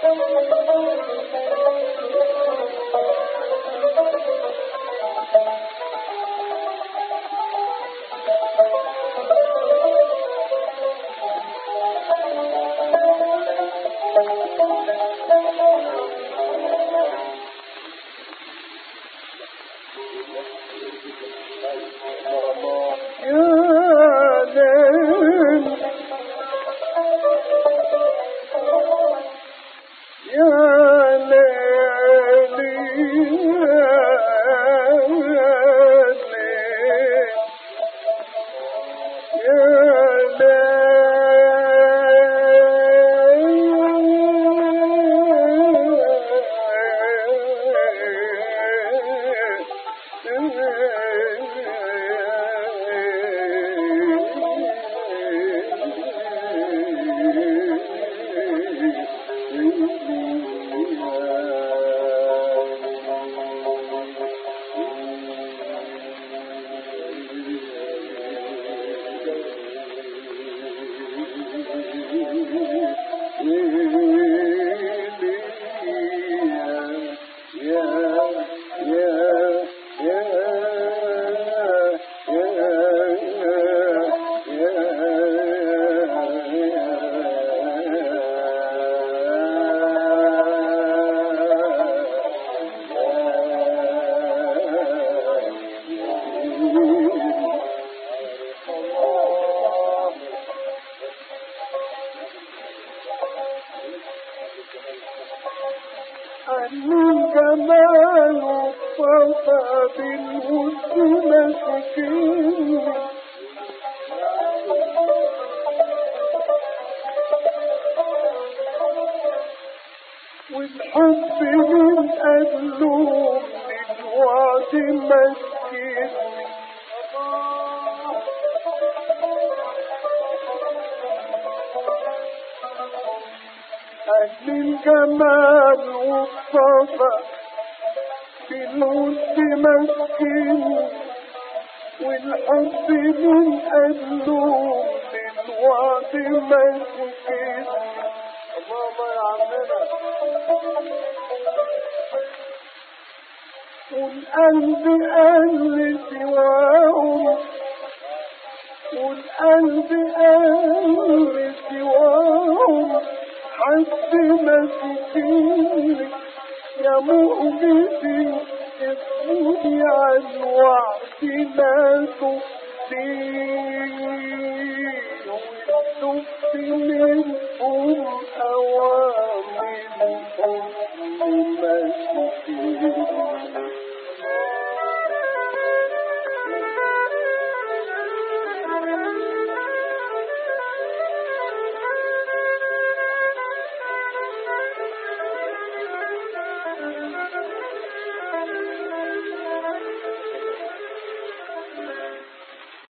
من جمال الصفا بالود مسكين والحب من أجله للوعد مسكين من جمال والصفا بالود مسكين والحب من أجله للوعد مسكين. الله يا عمنا. والقلب أهل سواهم والقلب أهل سواهم حد مسكين يا مؤمني اسمي عن وعد لا تخفيه وتخفي منهم أوامرهم